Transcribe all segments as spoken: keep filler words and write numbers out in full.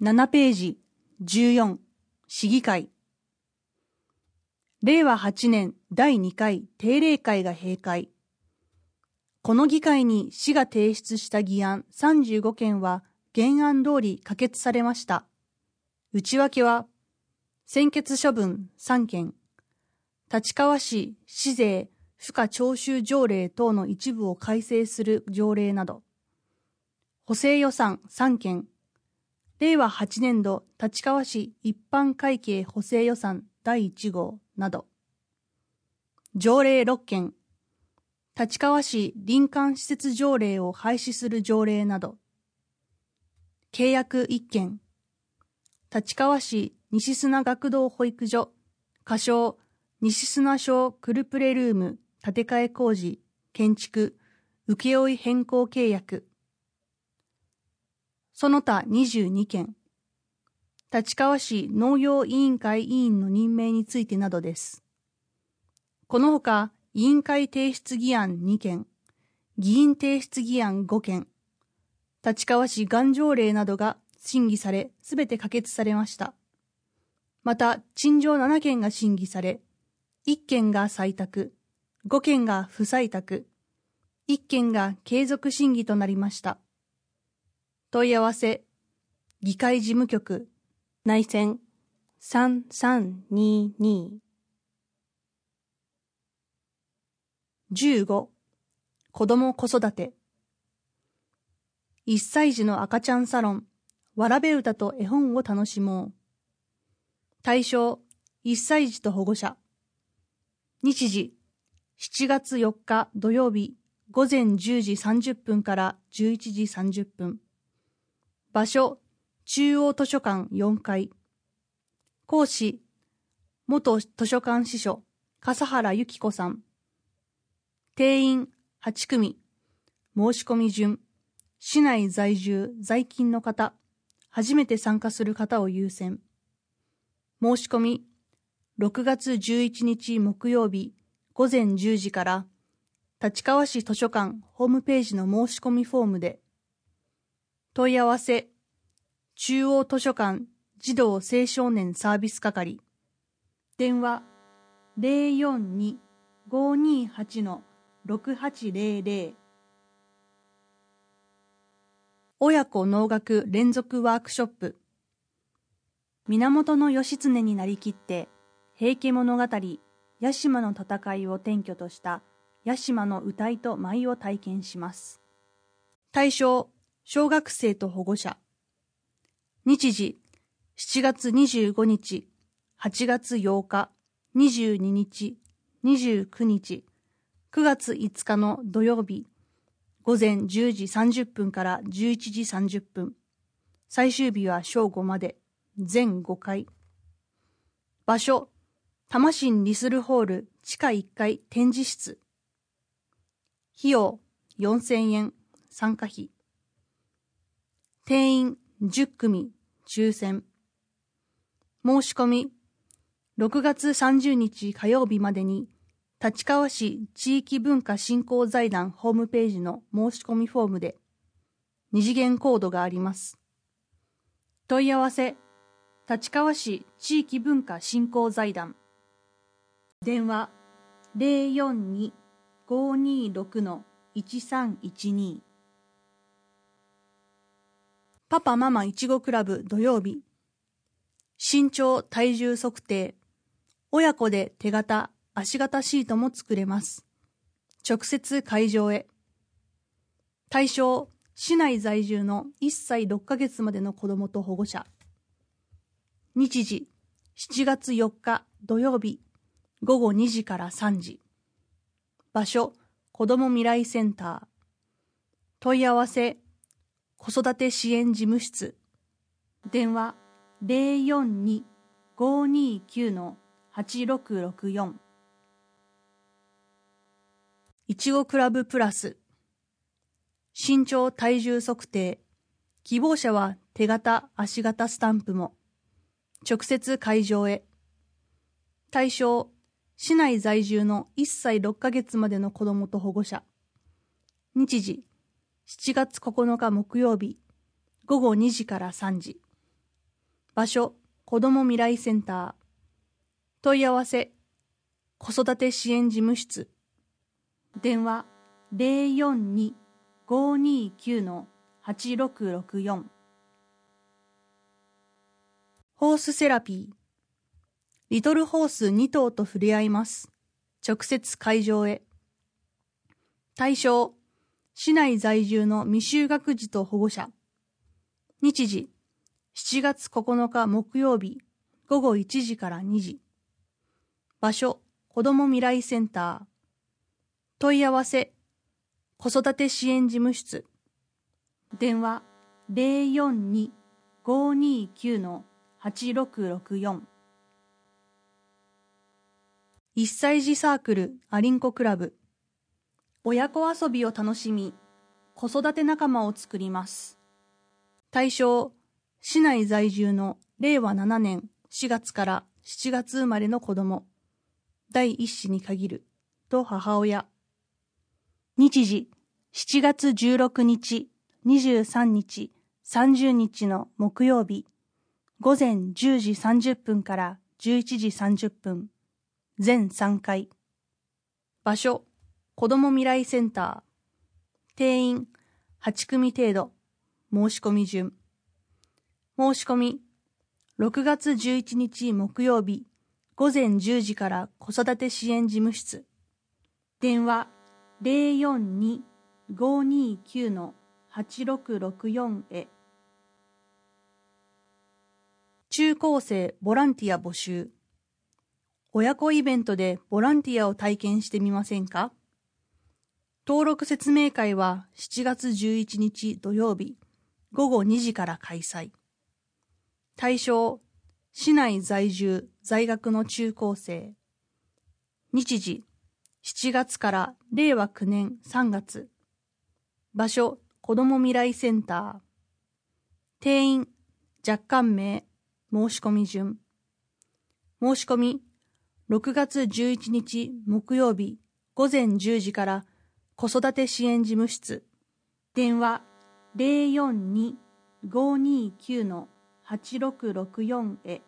ななページじゅうよん市議会。れいわはちねんだいにかい定例会が閉会。この議会に市が提出した議案さんじゅうごけんは原案通り可決されました。内訳は、専決処分さんけん、立川市市税賦課徴収条例等の一部を改正する条例など、補正予算さんけん、れいわはちねんど立川市一般会計補正予算だいいちごうなど、条例ろっけん、立川市林間施設条例を廃止する条例など、契約いっけん、立川市西砂学童保育所、仮称西砂小クルプレルーム建て替え工事、建築、請負変更契約、その他にじゅうにけん、立川市農業委員会委員の任命についてなどです。このほか、委員会提出議案にけん、議員提出議案ごけん、立川市がん条例などが審議され、すべて可決されました。また、陳情ななけんが審議され、いっけんが採択、ごけんが不採択、いっけんが継続審議となりました。問い合わせ、議会事務局、内線さんさんにに。じゅうご、子ども子育て。いっさい児の赤ちゃんサロン、わらべ歌と絵本を楽しもう。対象、いっさい児と保護者。日時、しちがつよっか土曜日、ごぜんじゅうじさんじゅっぷんからじゅういちじさんじゅっぷん。場所、中央図書館よんかい。講師、元図書館司書、笠原由紀子さん。定員はちくみ。申し込み順、市内在住在勤の方、初めて参加する方を優先。申し込み、ろくがつじゅういちにち木曜日ごぜんじゅうじから立川市図書館ホームページの申し込みフォームで。問い合わせ、中央図書館児童青少年サービス係。電話 ゼロよんに ごーにーはち ろくはちゼロゼロ。親子能楽連続ワークショップ。源義経になりきって平家物語屋島の戦いを典拠とした屋島の謡いと舞を体験します。対象、小学生と保護者。日時、しちがつにじゅうごにち、はちがつようか、にじゅうににち、にじゅうくにち、くがついつかの土曜日、ごぜんじゅうじさんじゅっぷんからじゅういちじさんじゅっぷん。最終日は正午まで、全ごかい。場所、多摩新リスルホール地下いっかい展示室。費用よんせんえん、参加費。定員じゅっくみ、抽選。申し込み、ろくがつさんじゅうにち火曜日までに、立川市地域文化振興財団ホームページの申し込みフォームで、二次元コードがあります。問い合わせ、立川市地域文化振興財団。電話 ゼロよんに ごーにーろく いちさんいちに。パパママいちごクラブ土曜日。身長体重測定。親子で手形、足形シートも作れます。直接会場へ。対象、市内在住のいっさいろっかげつまでの子どもと保護者。日時、しちがつよっか土曜日、ごごにじからさんじ。場所、子ども未来センター。問い合わせ、子育て支援事務室。電話、ゼロよんに ごーにーきゅう はちろくろくよん。いちごクラブプラス。身長体重測定。希望者は手形、足形スタンプも。直接会場へ。対象、市内在住のいっさいろっかげつまでの子どもと保護者。日時、しちがつここのか木曜日、ごごにじからさんじ。 場所、子ども未来センター。問い合わせ、子育て支援事務室。電話 ゼロよんに ごーにーきゅう はちろくろくよん。ホースセラピー。リトルホースにとうと触れ合います。直接会場へ。対象、市内在住の未就学児と保護者。日時、しちがつここのか木曜日、ごごいちじからにじ。場所、子ども未来センター。問い合わせ、子育て支援事務室。電話ゼロよんに ごーにーきゅう はちろくろくよん。いっさい児サークルアリンコクラブ。親子遊びを楽しみ、子育て仲間を作ります。対象、市内在住のれいわななねんしがつからしちがつ生まれの子供、第一子に限る、と母親。日時、しちがつじゅうろくにち、にじゅうさんにち、さんじゅうにちの木曜日、ごぜんじゅうじさんじゅっぷんからじゅういちじさんじゅっぷん、全さんかい。場所、子ども未来センター。定員はちくみ程度。申し込み順。申し込み、ろくがつじゅういちにち木曜日、ごぜんじゅうじから子育て支援事務室。電話ゼロよんに ごーにーきゅう はちろくろくよんへ。中高生ボランティア募集。親子イベントでボランティアを体験してみませんか？登録説明会はしちがつじゅういちにち土曜日ごごにじから開催。対象、市内在住在学の中高生。日時、しちがつかられいわきゅうねんさんがつ。場所、子ども未来センター。定員、若干名、申し込み順。申し込み、ろくがつじゅういちにち木曜日ごぜんじゅうじから子育て支援事務室。電話ゼロよんに ごーにーきゅう はちろくろくよんへ。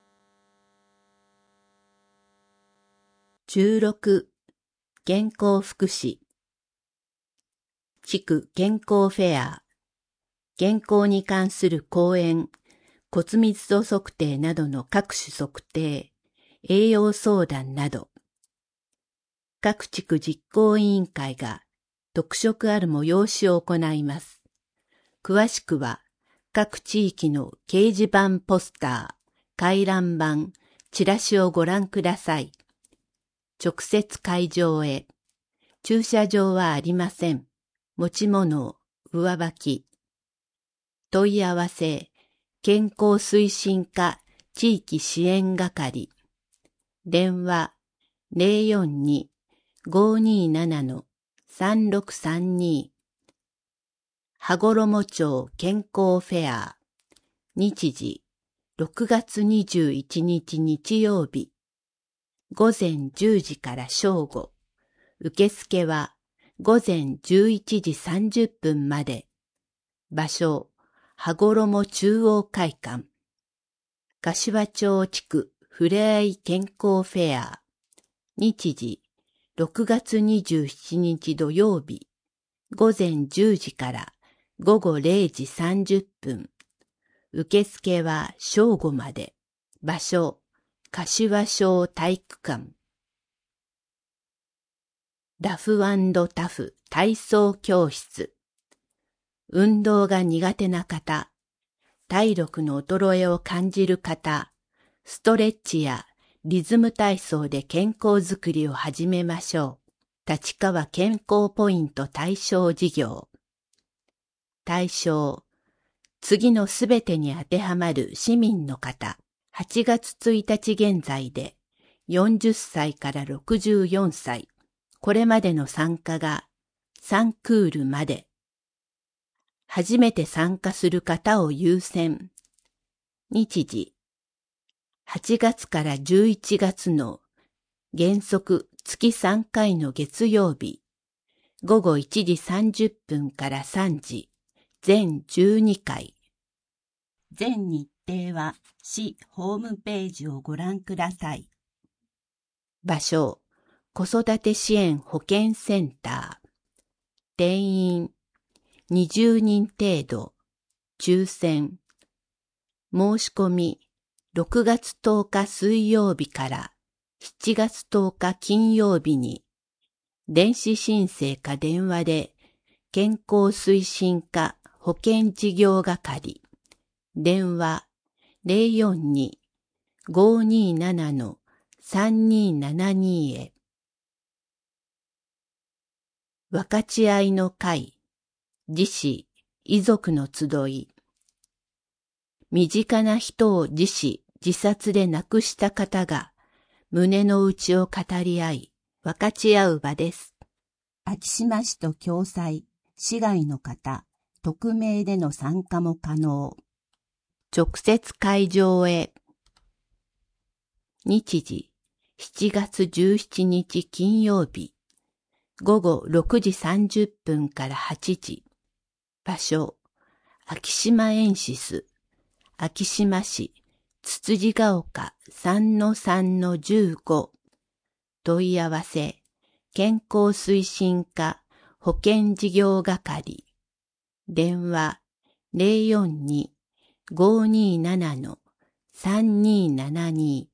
じゅうろく、健康福祉。地区健康フェア。健康に関する講演、骨密度測定などの各種測定、栄養相談など。各地区実行委員会が特色ある催しを行います。詳しくは、各地域の掲示板ポスター、回覧板、チラシをご覧ください。直接会場へ。駐車場はありません。持ち物、上履き。問い合わせ、健康推進課地域支援係。電話、ゼロよんに ごーにーなな さんろくさんに。羽衣町健康フェア。日時、ろくがつにじゅういちにち日曜日。ごぜんじゅうじから正午。受付はごぜんじゅういちじさんじゅっぷんまで。場所、羽衣中央会館。柏町地区ふれあい健康フェア。日時、ろくがつにじゅうしちにち土曜日。ごぜんじゅうじからごごれいじさんじゅっぷん。受付は正午まで。場所、柏小体育館。ラフ&タフ体操教室。運動が苦手な方、体力の衰えを感じる方、ストレッチやリズム体操で健康づくりを始めましょう。立川健康ポイント対象事業。対象、次のすべてに当てはまる市民の方、はちがつついたち現在でよんじゅっさいからろくじゅうよんさい、これまでの参加がさんクールまで。初めて参加する方を優先。日時、はちがつからじゅういちがつの原則月さんかいの月曜日、ごごいちじさんじゅっぷんからさんじ、全じゅうにかい。 全日程は市ホームページをご覧ください。場所、子育て支援保健センター。定員、にじゅうにん程度。抽選。申し込み、ろくがつとおか水曜日からしちがつとおか金曜日に、電子申請か電話で、健康推進課保健事業係、電話 ゼロよんに ごーにーなな さんにーななに へ。分かち合いの会、自死、遺族の集い。身近な人を自死、自殺で亡くした方が、胸の内を語り合い、分かち合う場です。昭島市と共催、市外の方、匿名での参加も可能。直接会場へ。日時、しちがつじゅうしちにち金曜日、ごごろくじさんじゅっぷんからはちじ。場所、昭島エンシス、昭島市、つつじが丘 さんのさんのじゅうご。問い合わせ、健康推進課保健事業係。電話 ゼロよんに ごーにーなな さんにーななに。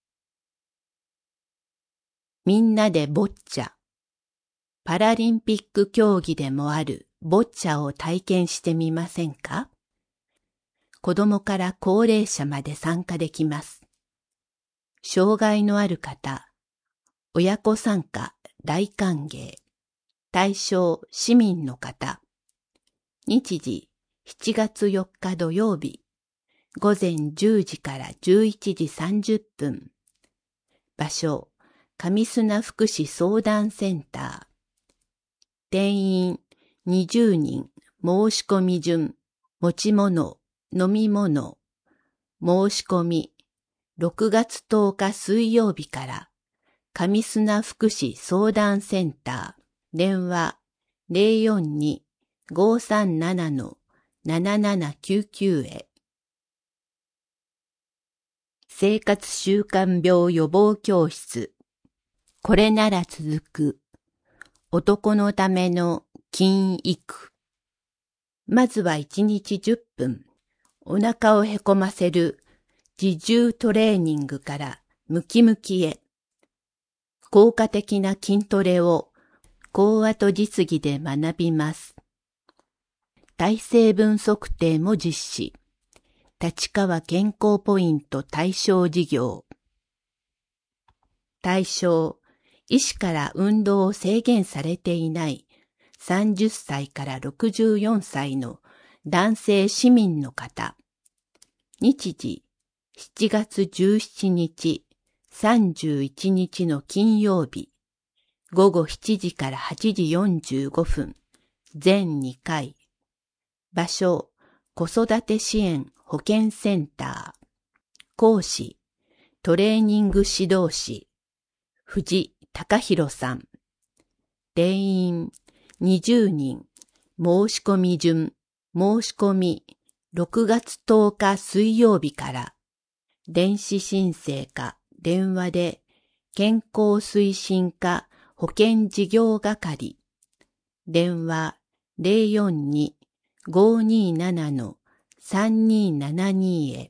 みんなでボッチャ。パラリンピック競技でもあるボッチャを体験してみませんか？子供から高齢者まで参加できます。障害のある方、親子参加大歓迎。対象市民の方。日時しちがつよっか土曜日、ごぜんじゅうじからじゅういちじさんじゅっぷん。場所、上砂福祉相談センター。定員にじゅうにん、申し込み順、持ち物、飲み物。申し込み、ろくがつとおか水曜日から、上砂福祉相談センター。電話 ゼロよんに ごーさんなな ななななきゅうきゅう へ。生活習慣病予防教室。これなら続く。男のための筋育。まずはいちにちじゅっぷん。お腹をへこませる自重トレーニングからムキムキへ。効果的な筋トレを講話と実技で学びます。体成分測定も実施。立川健康ポイント対象事業。対象、医師から運動を制限されていないさんじゅっさいからろくじゅうよんさいの男性市民の方。日時、しちがつじゅうしちにち、さんじゅういちにちの金曜日、ごごしちじからはちじよんじゅうごふん、全にかい。場所、子育て支援保健センター。講師、トレーニング指導士、藤隆弘さん。定員、にじゅうにん。申し込み順、申し込み、ろくがつとおか水曜日から、電子申請か電話で、健康推進課保健事業係。電話 ゼロよんに ごーにーなな さんにーななに へ。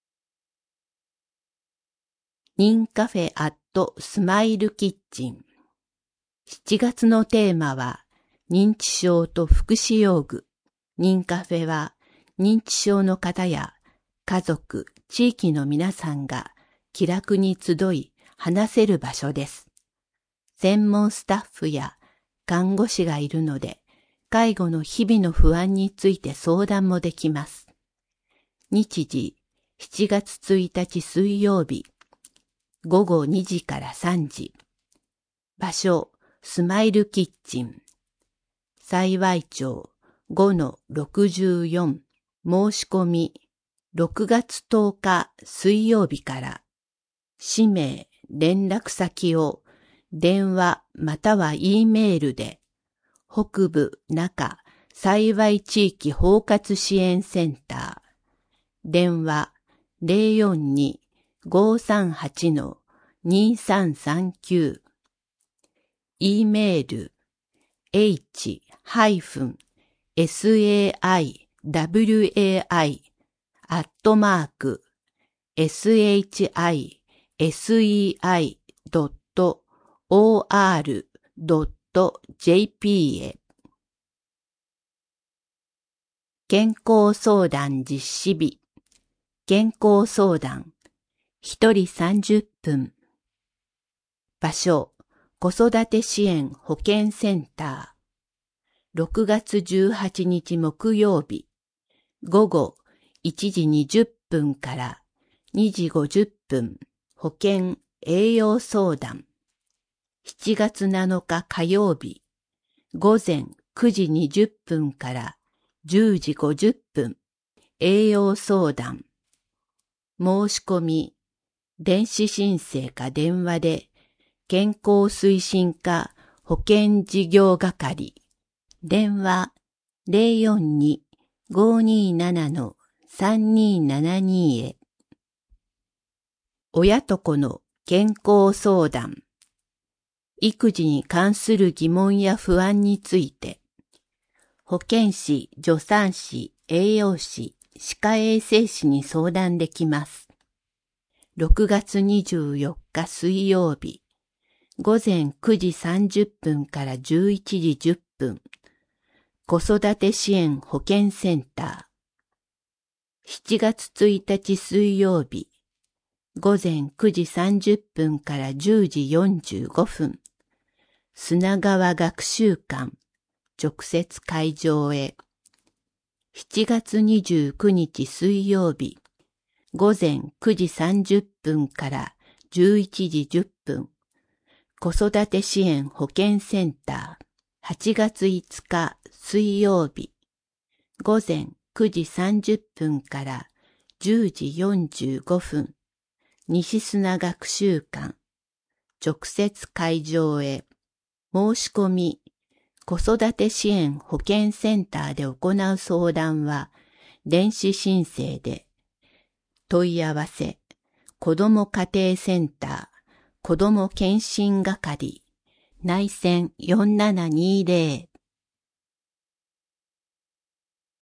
認カフェアットスマイルキッチン。しちがつのテーマは、認知症と福祉用具。認カフェは、認知症の方や家族、地域の皆さんが気楽に集い話せる場所です。専門スタッフや看護師がいるので、介護の日々の不安について相談もできます。日時、しちがつついたち水曜日、ごごにじからさんじ。場所、スマイルキッチン。幸町 ごのろくじゅうよん。申し込み、ろくがつとおか水曜日から、氏名、連絡先を電話または E メールで、北部中幸地域包括支援センター、 電話 ゼロよんに ごーさんはち にーさんさんきゅう。E メール h-saiwai アットマーク shise.or.jp へ。健康相談実施日。健康相談。一人さんじゅっぷん。場所、子育て支援保健センター。ろくがつじゅうはちにち木曜日。午後いちじにじゅっぷんからにじごじゅっぷん。保健栄養相談。しちがつなのか火曜日。午前くじにじゅっぷんからじゅうじごじゅっぷん。栄養相談。申し込み、電子申請か電話で、健康推進課保健事業係。電話 ゼロよんに ごーにーなな さんにーななに へ。親と子の健康相談。育児に関する疑問や不安について、保健師、助産師、栄養士、歯科衛生士に相談できます。ろくがつにじゅうよっか水曜日、午前くじさんじゅっぷんからじゅういちじじゅっぷん、子育て支援保健センター。しちがつついたち水曜日、午前くじさんじゅっぷんからじゅうじよんじゅうごふん、砂川学習館、直接会場へ。しちがつにじゅうくにち水曜日、午前くじさんじゅっぷんからじゅういちじじゅっぷん、子育て支援保健センター。はちがついつか水曜日、午前くじさんじゅっぷんからじゅうじよんじゅうごふん、西砂学習館、直接会場へ。申し込み、子育て支援保健センターで行う相談は、電子申請で、問い合わせ、子ども家庭センター、子ども健診係、内線よんななにーぜろ